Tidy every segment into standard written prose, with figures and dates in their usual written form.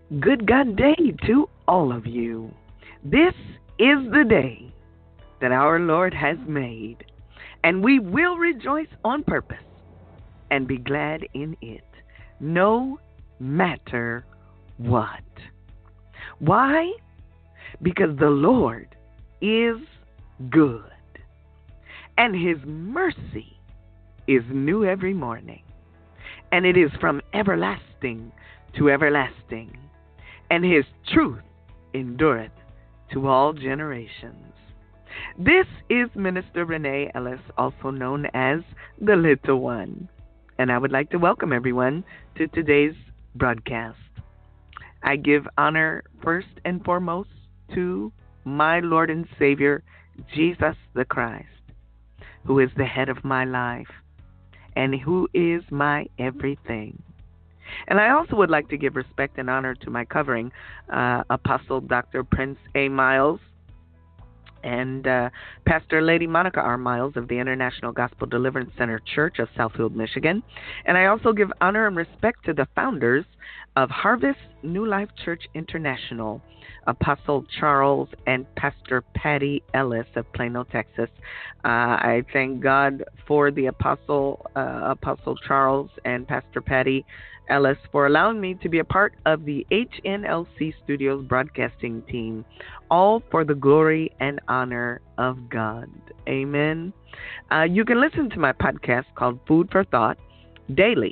Good God day to all of you. This is the day that our Lord has made, and we will rejoice on purpose and be glad in it, no matter what. Why? Because the Lord is good, and His mercy is new every morning, and it is from everlasting to everlasting, and His truth endureth to all generations. This is Minister Renee Ellis, also known as the Little One, and I would like to welcome everyone to today's broadcast. I give honor first and foremost to my Lord and Savior, Jesus the Christ, who is the head of my life and who is my everything. And I also would like to give respect and honor to my covering, Apostle Dr. Prince A. Miles and Pastor Lady Monica R. Miles of the International Gospel Deliverance Center Church of Southfield, Michigan. And I also give honor and respect to the founders of Harvest New Life Church International, Apostle Charles and Pastor Patty Ellis of Plano, Texas. I thank God for the Apostle Charles and Pastor Patty Ellis for allowing me to be a part of the HNLC Studios broadcasting team, all for the glory and honor of God. Amen. You can listen to my podcast called Food for Thought daily,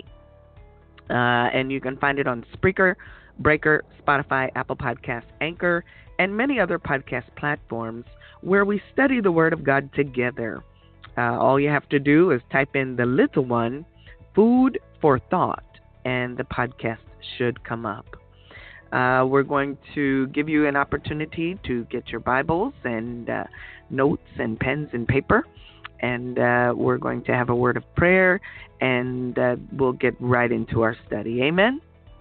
and you can find it on Spreaker, Breaker, Spotify, Apple Podcasts, Anchor, and many other podcast platforms where we study the Word of God together. All you have to do is type in the little one, Food for Thought, and the podcast should come up. We're going to give you an opportunity to get your Bibles and notes and pens and paper, and we're going to have a word of prayer, and we'll get right into our study. Amen?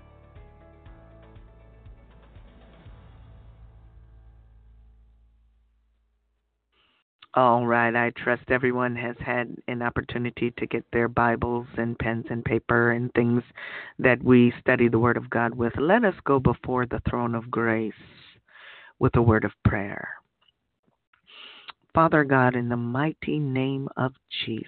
All right, I trust everyone has had an opportunity to get their Bibles and pens and paper and things that we study the Word of God with. Let us go before the throne of grace with a word of prayer. Father God, in the mighty name of Jesus,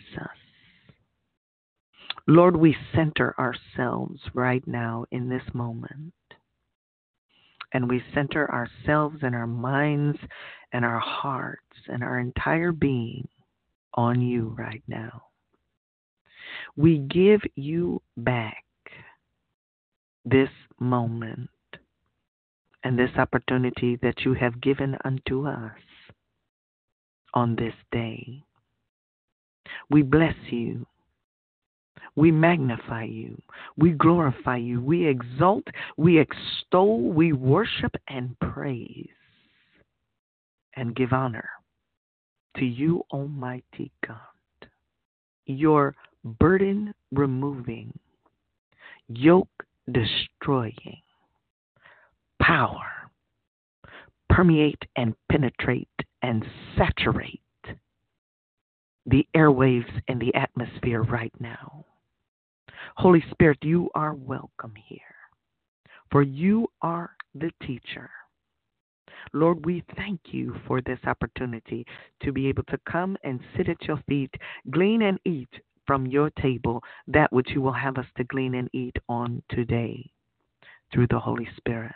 Lord, we center ourselves right now in this moment. And we center ourselves and our minds and our hearts and our entire being on you right now. We give you back this moment and this opportunity that you have given unto us on this day. We bless you. We magnify you. We glorify you. We exalt, we extol, we worship and praise and give honor to you, Almighty God. Your burden removing, yoke destroying power permeate and penetrate and saturate the airwaves and the atmosphere right now. Holy Spirit, you are welcome here, for you are the teacher. Lord, we thank you for this opportunity to be able to come and sit at your feet, glean and eat from your table that which you will have us to glean and eat on today through the Holy Spirit.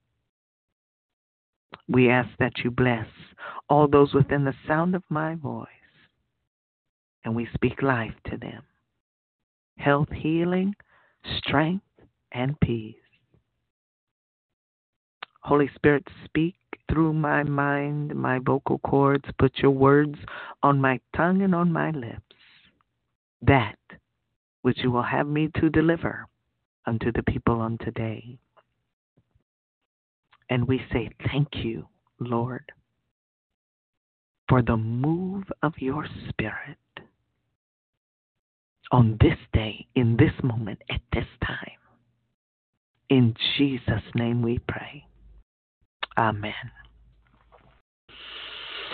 We ask that you bless all those within the sound of my voice, and we speak life to them. Health, healing, strength, and peace. Holy Spirit, speak through my mind, my vocal cords. Put your words on my tongue and on my lips, that which you will have me to deliver unto the people on today. And we say thank you, Lord, for the move of your Spirit on this day, in this moment, at this time. In Jesus' name we pray. Amen.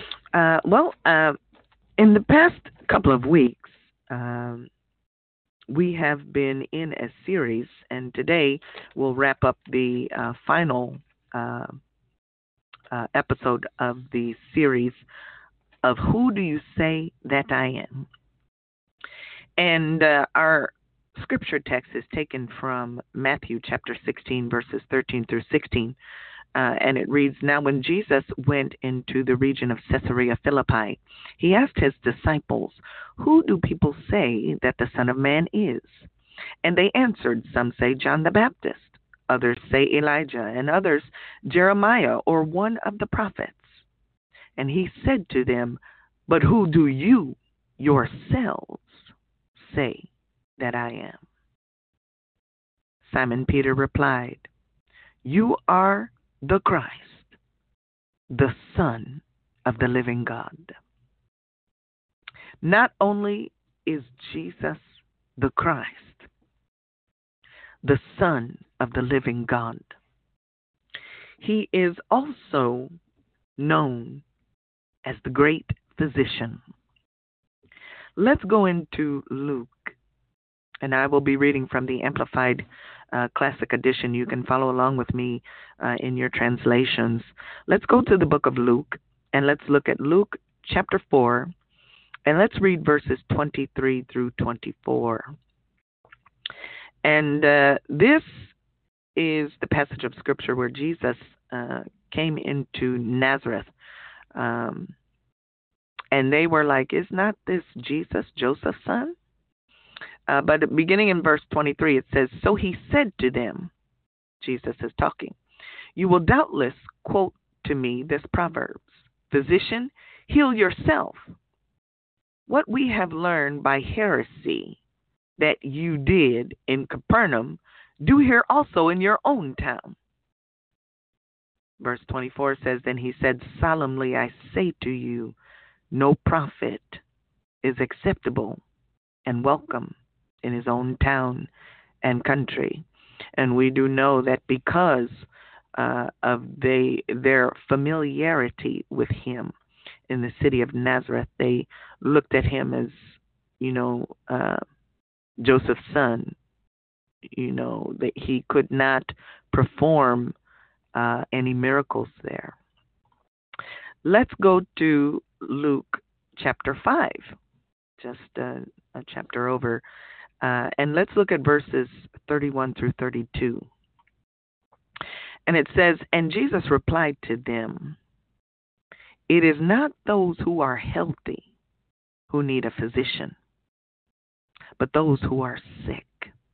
In the past couple of weeks, we have been in a series, and today we'll wrap up the final episode of the series of Who Do You Say That I Am? And our scripture text is taken from Matthew chapter 16, verses 13 through 16. And it reads, Now when Jesus went into the region of Caesarea Philippi, he asked his disciples, Who do people say that the Son of Man is? And they answered, Some say John the Baptist, others say Elijah, and others Jeremiah or one of the prophets. And he said to them, But who do you yourselves say that I am? Simon Peter replied, You are the Christ, the Son of the living God. Not only is Jesus the Christ, the Son of the living God, he is also known as the great physician. Let's go into Luke, and I will be reading from the Amplified Classic Edition. You can follow along with me in your translations. Let's go to the book of Luke, and let's look at Luke chapter 4, and let's read verses 23 through 24. And this is the passage of Scripture where Jesus came into Nazareth. And they were like, Is not this Jesus, Joseph's son? But beginning in verse 23, it says, So he said to them, Jesus is talking, You will doubtless quote to me this proverb, Physician, heal yourself. What we have learned by heresy that you did in Capernaum, do here also in your own town. Verse 24 says, Then he said, Solemnly I say to you, no prophet is acceptable and welcome in his own town and country. And we do know that because of their familiarity with him in the city of Nazareth, they looked at him as, Joseph's son. That he could not perform any miracles there. Let's go to Luke chapter 5, just a chapter over, and let's look at verses 31 through 32. And it says, And Jesus replied to them, It is not those who are healthy who need a physician, but those who are sick.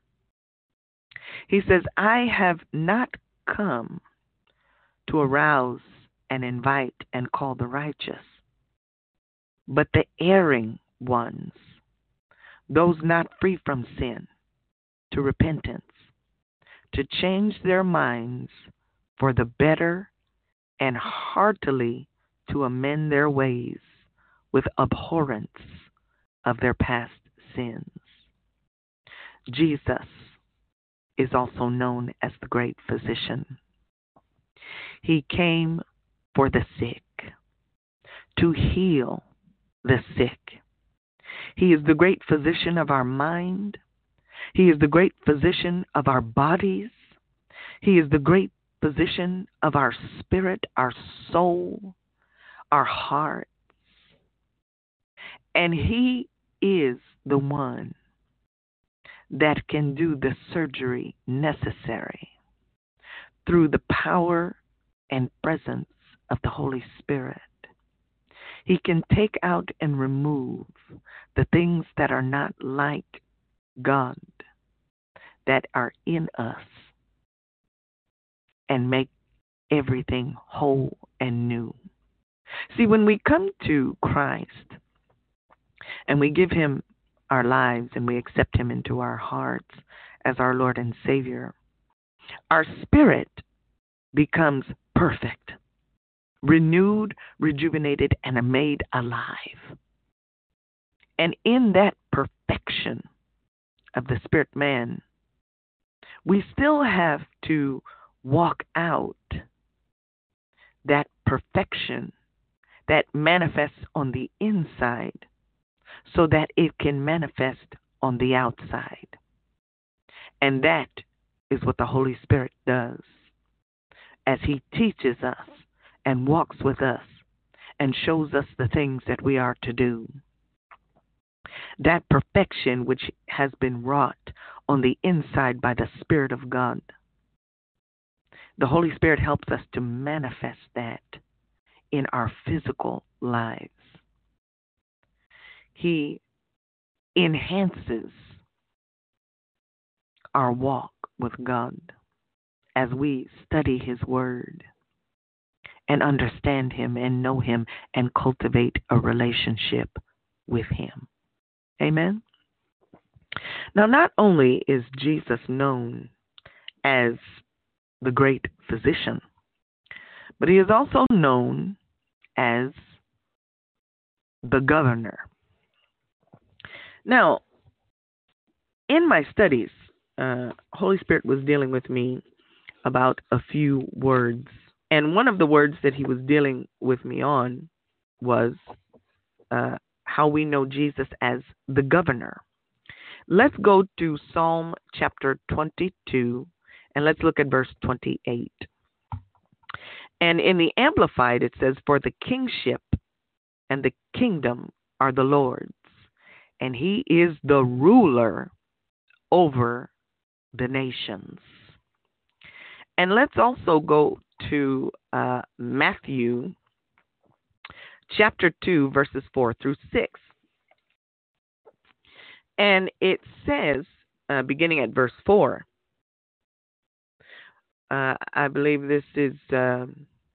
He says, I have not come to arouse and invite and call the righteous, but the erring ones, those not free from sin, to repentance, to change their minds for the better and heartily to amend their ways with abhorrence of their past sins. Jesus is also known as the great physician. He came for the sick, to heal the sick. He is the great physician of our mind. He is the great physician of our bodies. He is the great physician of our spirit, our soul, our hearts. And he is the one that can do the surgery necessary through the power and presence of the Holy Spirit. He can take out and remove the things that are not like God, that are in us, and make everything whole and new. See, when we come to Christ and we give him our lives and we accept him into our hearts as our Lord and Savior, our spirit becomes perfect, renewed, rejuvenated, and made alive. And in that perfection of the spirit man, we still have to walk out that perfection that manifests on the inside so that it can manifest on the outside. And that is what the Holy Spirit does as He teaches us and walks with us and shows us the things that we are to do. That perfection which has been wrought on the inside by the Spirit of God. The Holy Spirit helps us to manifest that in our physical lives. He enhances our walk with God as we study His Word and understand Him and know Him and cultivate a relationship with Him. Amen? Now, not only is Jesus known as the great physician, but He is also known as the governor. Now, in my studies, Holy Spirit was dealing with me about a few words. And one of the words that He was dealing with me on was how we know Jesus as the governor. Let's go to Psalm chapter 22, and let's look at verse 28. And in the Amplified, it says, "For the kingship and the kingdom are the Lord's, and He is the ruler over the nations." And let's also go to Matthew chapter 2, verses 4 through 6. And it says, beginning at verse 4, I believe this is the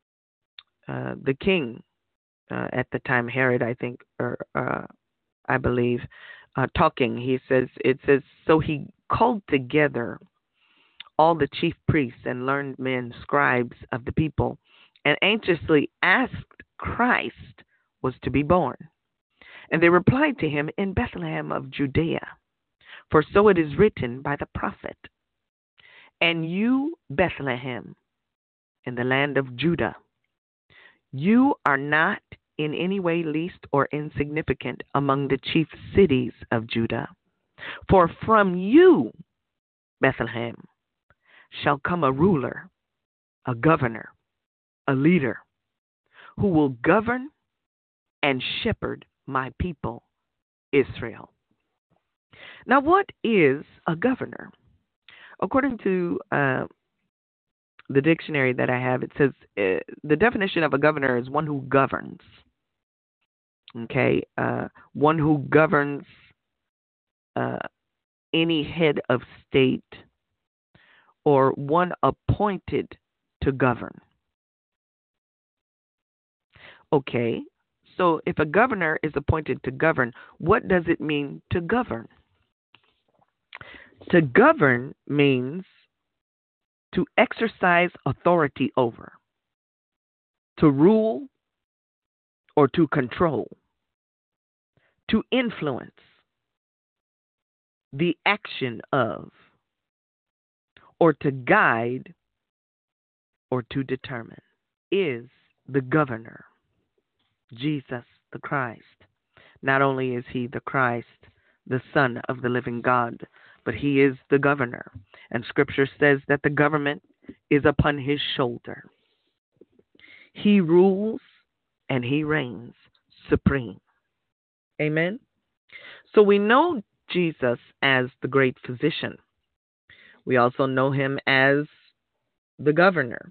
king at the time, Herod, I think, or I believe, talking. It says, "So he called together all the chief priests and learned men, scribes of the people, and anxiously asked Christ was to be born. And they replied to him, in Bethlehem of Judea, for so it is written by the prophet, and you, Bethlehem, in the land of Judah, you are not in any way least or insignificant among the chief cities of Judah. For from you, Bethlehem, shall come a ruler, a governor, a leader, who will govern and shepherd my people, Israel." Now, what is a governor? According to the dictionary that I have, it says the definition of a governor is one who governs. Okay, one who governs any head of state or one appointed to govern. Okay, so if a governor is appointed to govern, what does it mean to govern? To govern means to exercise authority over, to rule or to control, to influence the action of, or to guide or to determine, is the governor, Jesus the Christ. Not only is He the Christ, the Son of the living God, but He is the governor. And Scripture says that the government is upon His shoulder. He rules and He reigns supreme. Amen? So we know Jesus as the great physician. We also know Him as the governor.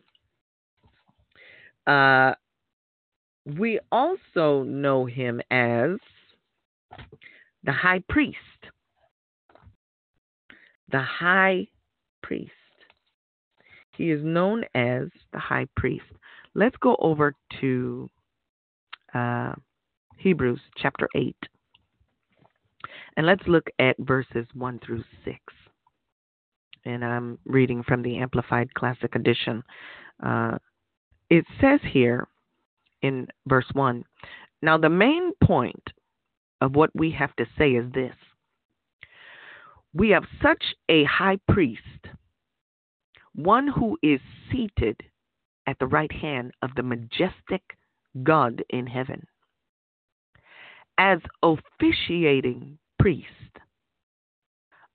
We also know Him as the high priest. The high priest. He is known as the high priest. Let's go over to Hebrews chapter 8. And let's look at verses 1 through 6. And I'm reading from the Amplified Classic Edition. It says here in verse 1, "Now the main point of what we have to say is this. We have such a high priest, one who is seated at the right hand of the majestic God in heaven, as officiating priest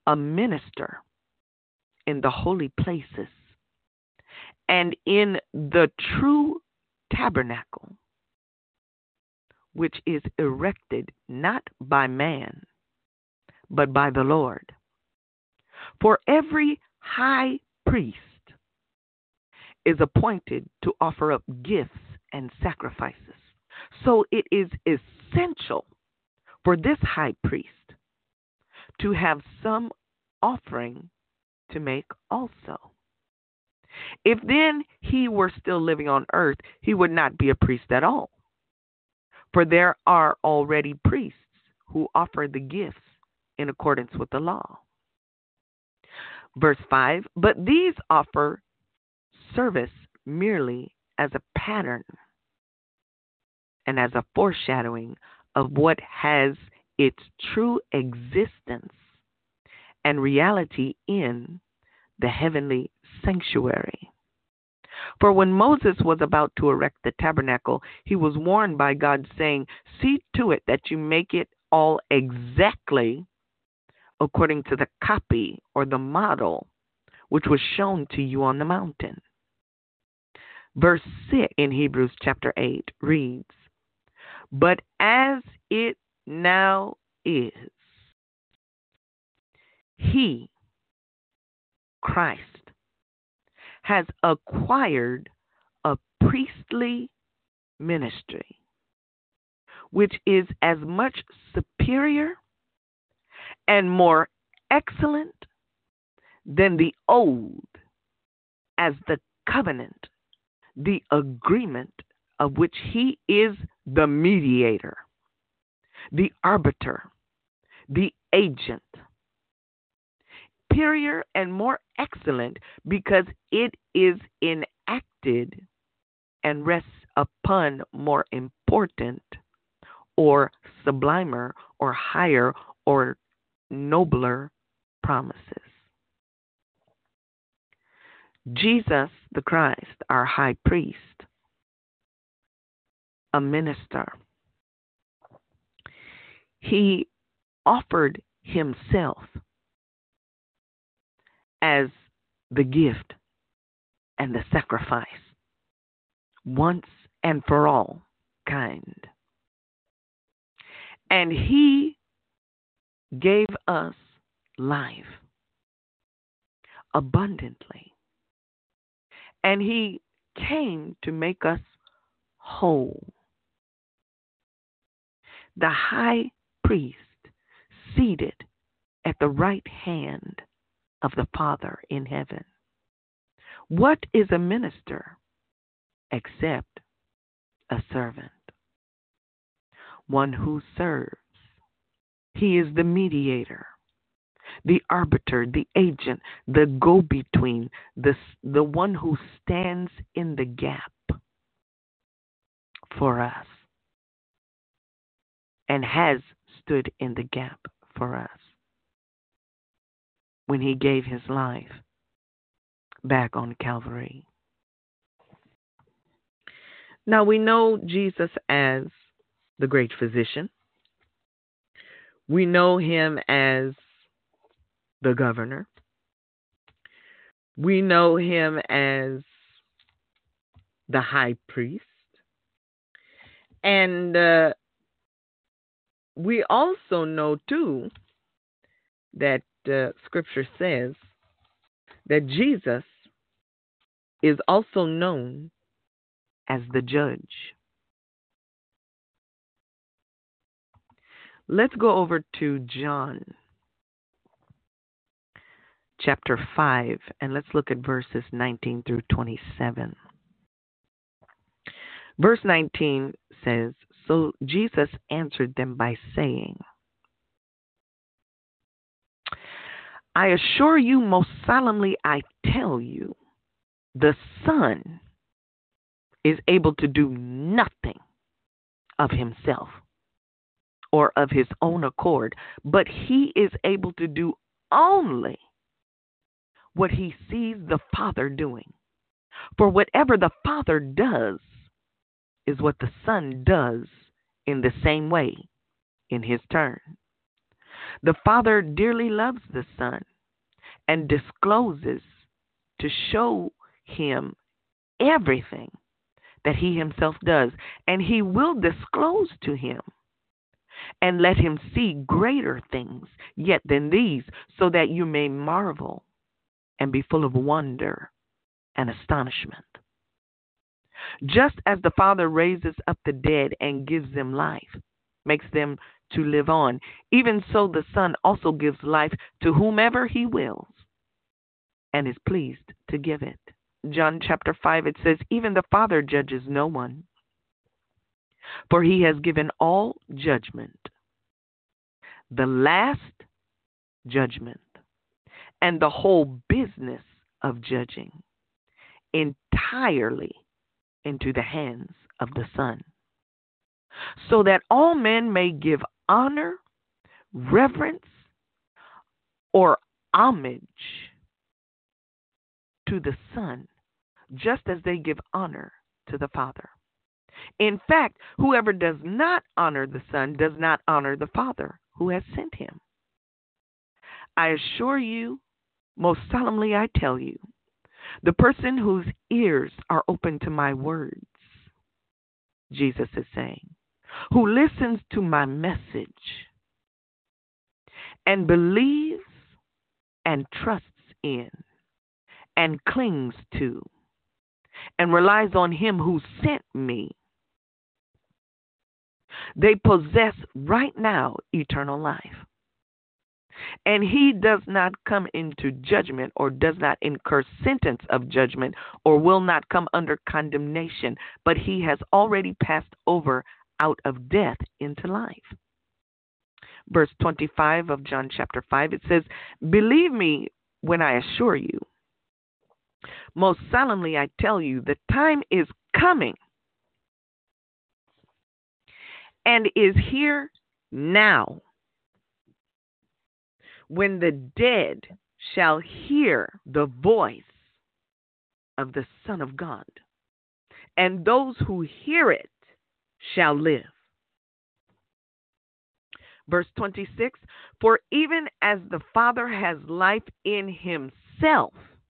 a minister in the holy places and in the true tabernacle, which is erected not by man, but by the Lord. For every high priest is appointed to offer up gifts and sacrifices. So it is essential for this high priest to have some offering to make also. If then he were still living on earth, he would not be a priest at all. For there are already priests who offer the gifts in accordance with the law. Verse 5, but these offer service merely as a pattern and as a foreshadowing of what has its true existence and reality in the heavenly sanctuary. For when Moses was about to erect the tabernacle, he was warned by God, saying, see to it that you make it all exactly according to the copy or the model which was shown to you on the mountain. Verse 6 in Hebrews chapter 8 reads, but as it now is, he, Christ, has acquired a priestly ministry, which is as much superior and more excellent than the old as the covenant, the agreement of which he is the mediator, the arbiter, the agent. Superior and more excellent because it is enacted and rests upon more important or sublimer or higher or nobler promises. Jesus the Christ, our high priest, a minister, he offered himself as the gift and the sacrifice once and for all kind. And he gave us life abundantly. And he came to make us whole. The high priest seated at the right hand of the Father in heaven. What is a minister except a servant? One who serves. He is the mediator, the arbiter, the agent, the go-between, the one who stands in the gap for us and has stood in the gap for us when he gave his life back on Calvary. Now we know Jesus as the great physician. We know him as the governor. We know him as the high priest. And we also know, too, that Scripture says that Jesus is also known as the judge. Let's go over to John chapter 5, and let's look at verses 19 through 27. Verse 19 says, so Jesus answered them by saying, I assure you, most solemnly I tell you, the Son is able to do nothing of himself or of his own accord, but he is able to do only what he sees the Father doing. For whatever the Father does is what the Son does in the same way in his turn. The Father dearly loves the Son and discloses to show him everything that he himself does, and he will disclose to him and let him see greater things yet than these, so that you may marvel and be full of wonder and astonishment. Just as the Father raises up the dead and gives them life, makes them to live on, even so the Son also gives life to whomever he wills and is pleased to give it. John chapter 5, it says, even the Father judges no one, for he has given all judgment, the last judgment, and the whole business of judging entirely into the hands of the Son, so that all men may give honor, reverence, or homage to the Son, just as they give honor to the Father. In fact, whoever does not honor the Son does not honor the Father who has sent him. I assure you, most solemnly I tell you, the person whose ears are open to my words, Jesus is saying, who listens to my message and believes and trusts in and clings to and relies on him who sent me, they possess right now eternal life. And he does not come into judgment, or does not incur sentence of judgment, or will not come under condemnation, but he has already passed over out of death into life. Verse 25 of John chapter 5, it says, believe me when I assure you, most solemnly I tell you, the time is coming and is here now, when the dead shall hear the voice of the Son of God, and those who hear it shall live. Verse 26, for even as the Father has life in himself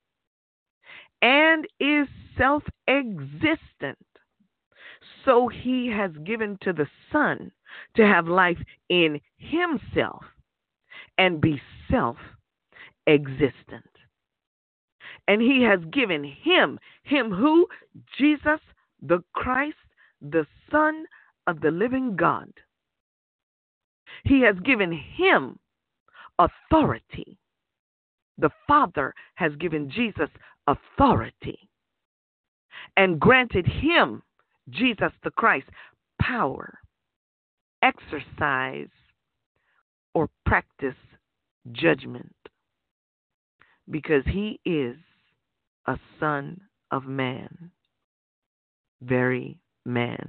and is self-existent, so he has given to the Son to have life in himself and be self-existent. And he has given him who? Jesus, the Christ, the Son of the living God. He has given him authority. The Father has given Jesus authority and granted him, Jesus the Christ, power, exercise, or practice judgment, because he is a Son of Man, very man.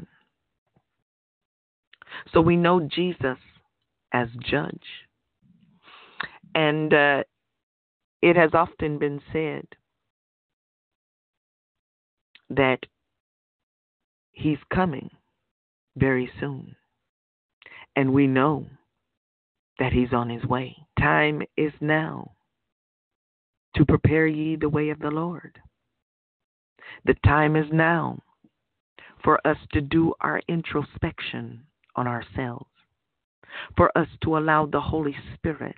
So we know Jesus as judge. And it has often been said that he's coming very soon. And we know that he's on his way. Time is now to prepare ye the way of the Lord. The time is now for us to do our introspection on ourselves, for us to allow the Holy Spirit,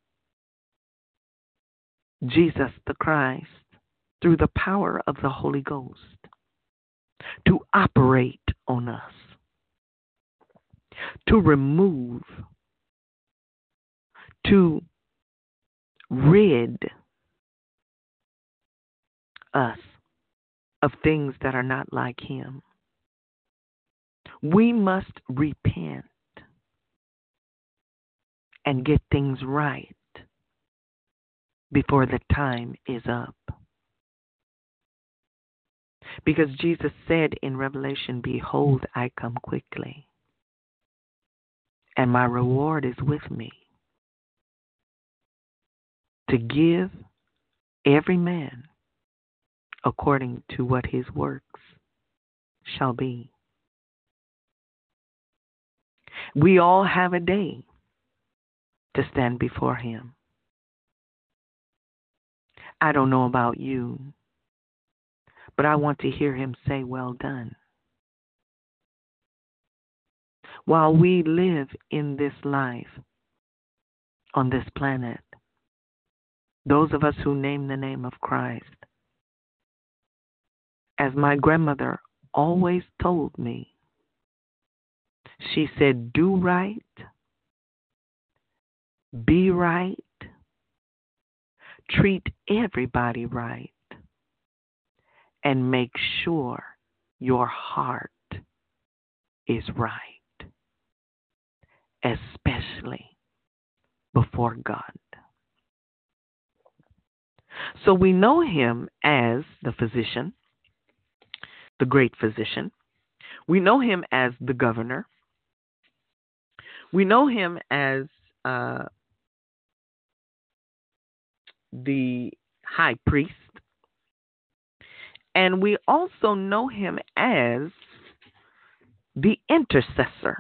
Jesus the Christ, through the power of the Holy Ghost, to operate on us, to remove, to rid us of things that are not like him. We must repent and get things right before the time is up. Because Jesus said in Revelation, behold, I come quickly, and my reward is with me, to give every man according to what his works shall be. We all have a day to stand before him. I don't know about you, but I want to hear him say, well done. While we live in this life, on this planet, those of us who name the name of Christ, as my grandmother always told me, she said, do right, be right, treat everybody right, and make sure your heart is right, especially before God. So we know him as the physician, the great physician. We know him as the governor. We know him as the high priest. And we also know him as the intercessor,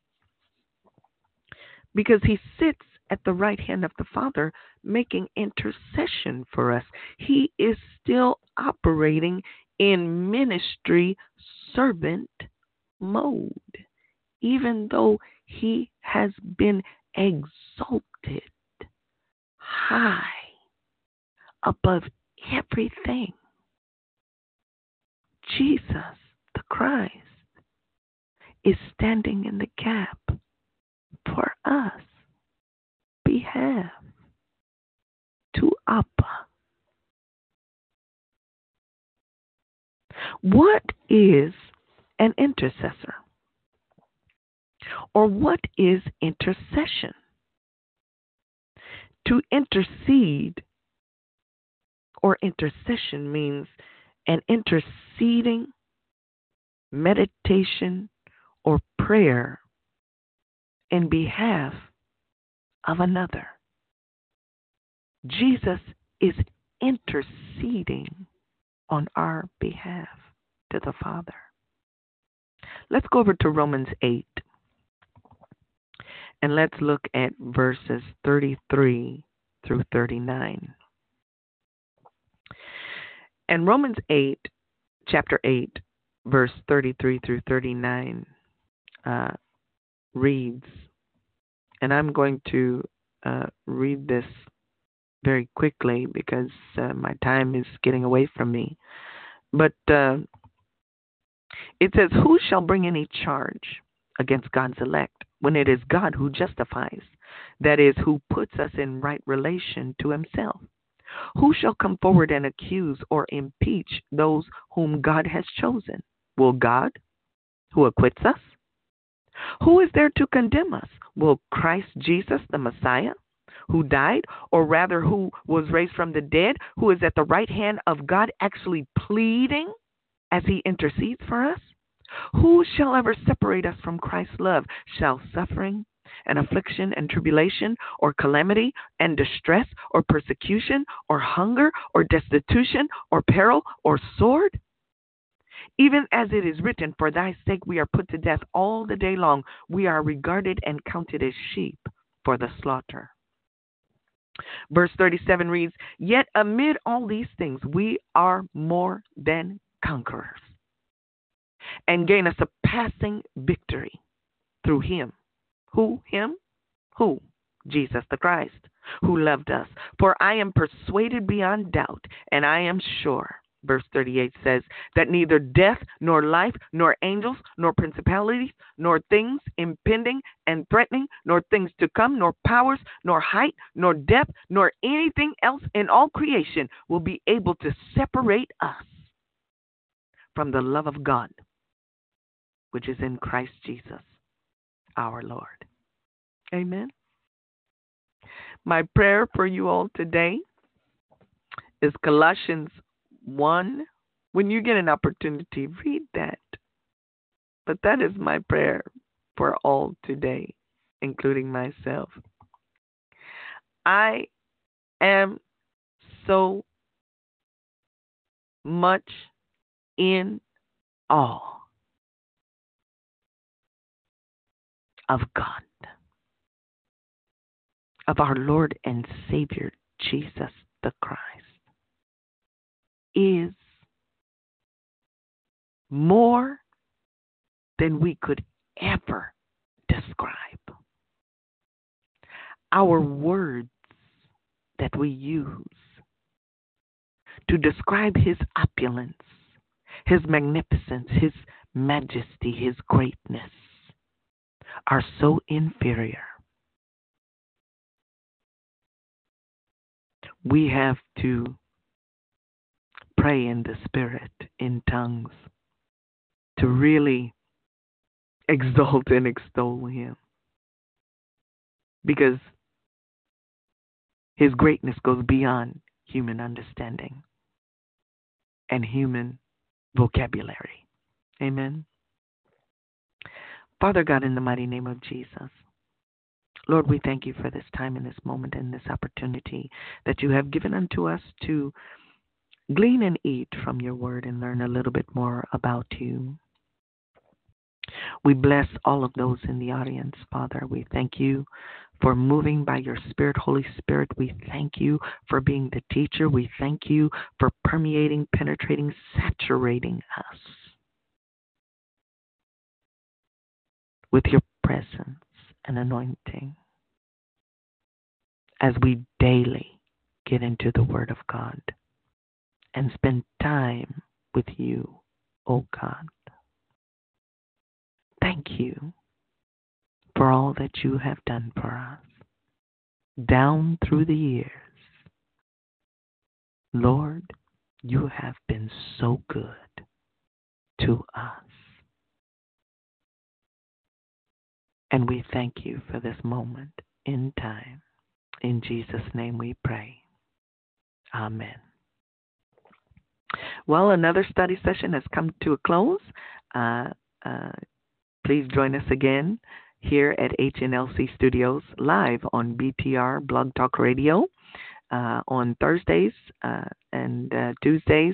because he sits at the right hand of the Father making intercession for us. He is still operating in ministry servant mode, even though he has been exalted high above everything. Jesus, the Christ, is standing in the gap for us, behalf to Abba. What is an intercessor? Or what is intercession? To intercede or intercession means an interceding meditation or prayer in behalf of another. Jesus is interceding on our behalf to the Father. Let's go over to Romans 8 and let's look at verses 33 through 39. And Romans 8, chapter 8, verse 33 through 39 reads, and I'm going to read this very quickly because my time is getting away from me. But it says, who shall bring any charge against God's elect when it is God who justifies, that is, who puts us in right relation to himself? Who shall come forward and accuse or impeach those whom God has chosen? Will God, who acquits us? Who is there to condemn us? Will Christ Jesus, the Messiah, who died, or rather who was raised from the dead, who is at the right hand of God, actually pleading as he intercedes for us? Who shall ever separate us from Christ's love? Shall suffering and affliction and tribulation or calamity and distress or persecution or hunger or destitution or peril or sword? Even as it is written, for thy sake we are put to death all the day long. We are regarded and counted as sheep for the slaughter. Verse 37 reads, yet amid all these things we are more than conquerors, and gain a surpassing victory through him. Who? Him? Who? Jesus the Christ, who loved us. For I am persuaded beyond doubt, and I am sure, verse 38 says, that neither death, nor life, nor angels, nor principalities, nor things impending and threatening, nor things to come, nor powers, nor height, nor depth, nor anything else in all creation will be able to separate us from the love of God, which is in Christ Jesus, our Lord. Amen. My prayer for you all today is Colossians 1. When you get an opportunity, read that. But that is my prayer for all today, including myself. I am so much in awe of God, of our Lord and Savior Jesus the Christ is more than we could ever describe. Our words that we use to describe his opulence, his magnificence, his majesty, his greatness are so inferior. We have to pray in the Spirit, in tongues, to really exalt and extol him. Because his greatness goes beyond human understanding and human vocabulary. Amen. Father God, in the mighty name of Jesus, Lord, we thank you for this time and this moment and this opportunity that you have given unto us to glean and eat from your word and learn a little bit more about you. We bless all of those in the audience, Father. We thank you for moving by your Spirit, Holy Spirit. We thank you for being the teacher. We thank you for permeating, penetrating, saturating us with your presence and anointing as we daily get into the Word of God and spend time with you, O God. Thank you for all that you have done for us down through the years. Lord, you have been so good to us. And we thank you for this moment in time. In Jesus' name we pray. Amen. Well, another study session has come to a close. Please join us again here at HNLC Studios live on BTR Blog Talk Radio on Thursdays and Tuesdays,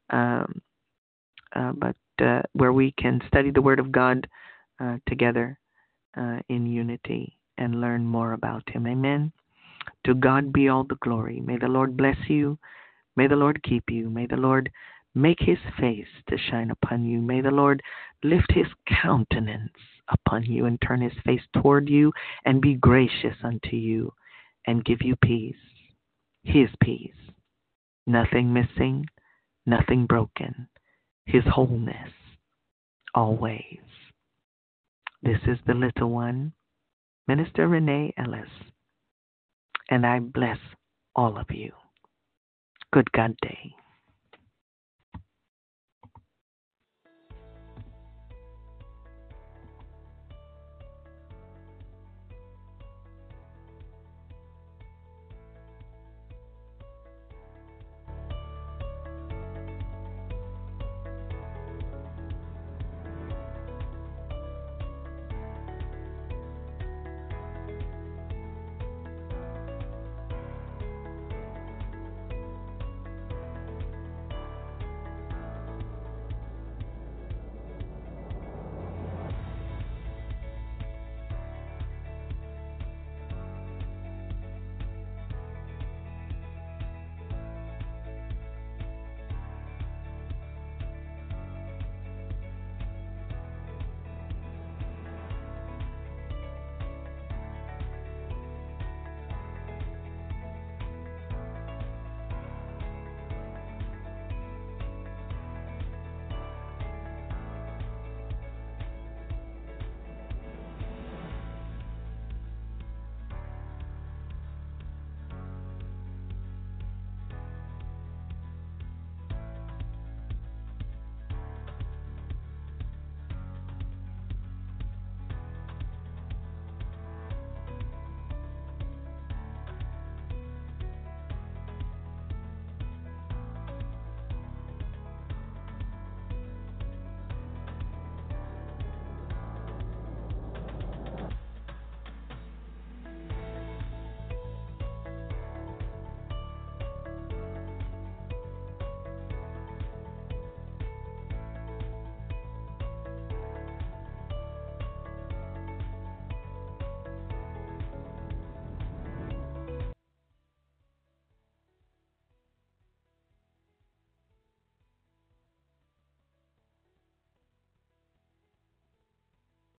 but where we can study the Word of God together in unity and learn more about him. Amen. To God be all the glory. May the Lord bless you. May the Lord keep you. May the Lord make his face to shine upon you. May the Lord lift his countenance upon you and turn his face toward you and be gracious unto you and give you peace, his peace. Nothing missing, nothing broken, his wholeness always. This is the little one, Minister Renee Ellis, and I bless all of you. Good God day.